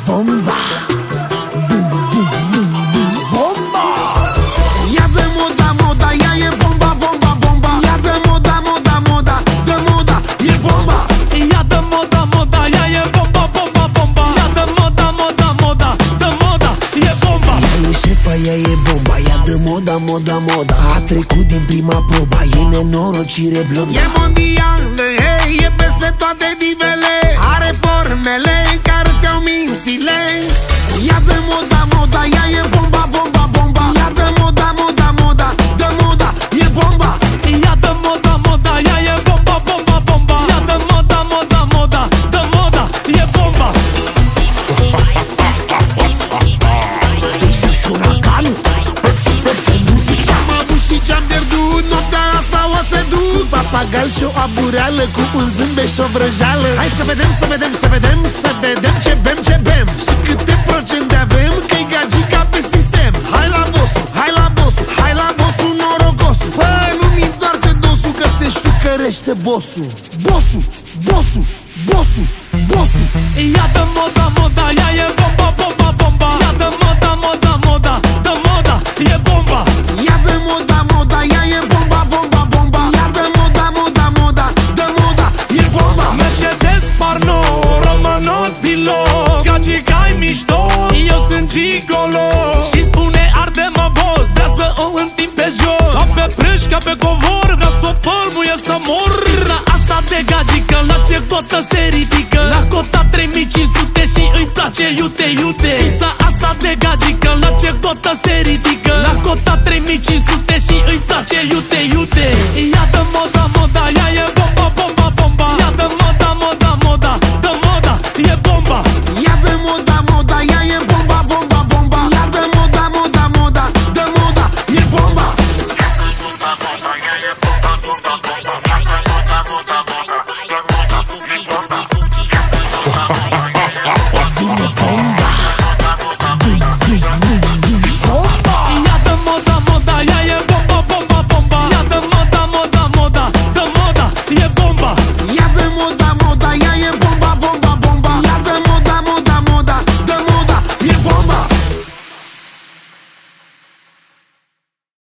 bomba. Bomba! Ia de moda, moda, ea e bomba, bomba, bomba. Ia de moda, moda, moda, de moda, e bomba. Ia de moda, moda, ea e bomba, bomba, bomba. Ia de moda, moda, moda, de moda, e bomba. Ea e șefa, ea e bomba. Ia de moda, moda, moda. A trecut din prima proba, e nenorocire blondă. E mondială, hey, e peste toate nivele. Are formele care ți-au mințile. Ia de moda, moda, ea e bomba, bomba, bomba. Ia de moda, moda, moda, de moda, e bomba. Ia de moda, moda, ea e bomba, bomba, bomba. Ia de moda, moda, moda, de moda, e bomba. Șuracanul am avut și ce-am pierdut, noaptea asta o să duc. Papagal și o abureală cu un zâmbet și o vrăjeală. Hai să vedem, să vedem, să vedem, să vedem ce bem, ce bem. Și câte procente avem, că-i gagica pe sistem. Hai la bossu, hai la bossu, hai la bossu norocosul. Bă, nu-mi întoarce dosul că se șucărește bossu. Bossu, bossu, bossu, bossu. Ia de moda, moda, ea e bomba, bomba, bomba. Ia de moda, moda, moda, de moda, e bomba. Ia de moda, moda, ea e bomba, bomba, bomba. Ia de moda, moda, moda, de moda, e bomba. Mercedes, Parno, Romanot, pilot. Gagica-i mișto, eu sunt gigolo. Și spune arde-mă boss, vrea să o întind pe jos. Ca pe prâșca pe covor, vrea să o pălmuie să mor. Pizza asta de gagică, la ce cotă se ridică? La cota 3500 și îi place iute, iute. Pizza asta de gagică, la ce cotă se ridică?